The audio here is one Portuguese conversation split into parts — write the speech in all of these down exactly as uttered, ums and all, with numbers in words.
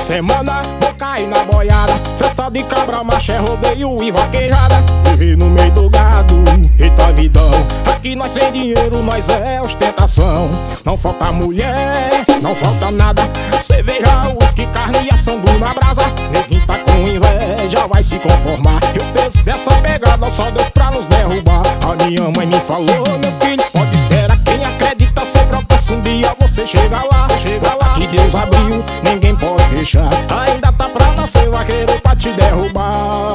semana vou cair na boiada. Festa de cabra, maché, rodeio e vaquejada. Viver no meio do gado, eita vidão. Aqui nós sem dinheiro, nós é ostentação. Não falta mulher, não falta nada. Cerveja, uísque, carne e assambu na brasa. Neguinho tá com inveja, vai se conformar. E o peso dessa pegada, só Deus pra nos derrubar. A minha mãe me falou, meu filho, pode esperar. Quem acredita sempre alcança, um dia você chega lá. Chega lá que Deus abriu, ninguém pode fechar. Ainda tá pra nascer vaqueiro pra te derrubar.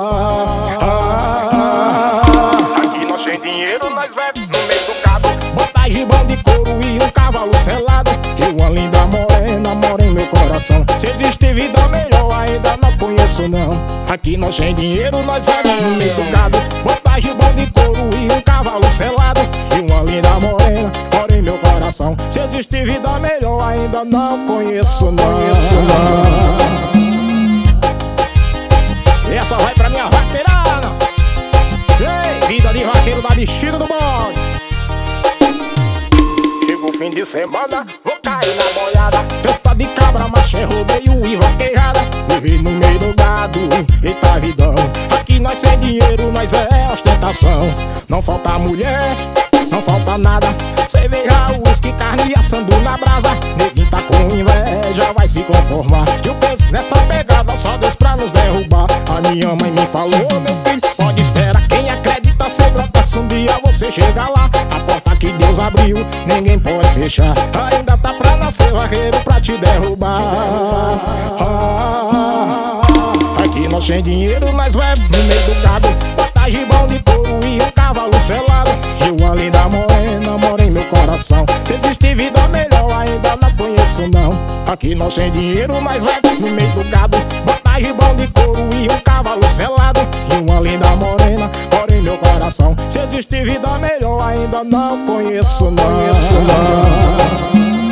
ah, Aqui nós sem dinheiro, nós bebe no meio do gado. Botar gibão de couro e um cavalo selado. E uma linda morena mora em meu coração. Se existe vida melhor, ainda não conheço não. Aqui nós sem dinheiro, nós bebe no meio do gado. Botar gibão de couro e um cavalo selado. E uma linda morena mora em meu coração. Se existe vida melhor, ainda não conheço não. Conheço não. Essa vai pra minha vaqueirada. Ei, vida de vaqueiro da bexiga do bode. Chegou o fim de semana, vou cair na boiada. Festa de cabra, maché, rodeio e vaquejada. Viver no meio do gado, eita vidão. Aqui nós sem dinheiro, nós é ostentação. Não falta mulher, não falta nada. Cerveja, uísque, carne e assambu na brasa. Neguinho tá com inveja, vai se conformar. E o peso nessa pegada, só Deus pra nos derrubar. A minha mãe me falou, meu filho, pode esperar. Quem acredita sempre alcança, um dia você chega lá. A porta que Deus abriu, ninguém pode fechar. Ainda tá pra nascer vaqueiro pra te derrubar. ah, Aqui nós sem dinheiro, nós bebe no meio do gado. Botar gibão de couro e um cavalo selado. E uma linda morena mora em meu coração. Se existe vida melhor, ainda não conheço não. Aqui nós sem dinheiro, nós bebe no meio do gado. Botar gibão de couro e um cavalo selado. E uma linda morena mora em meu coração. Se existe vida melhor, ainda não conheço não. Conheço não.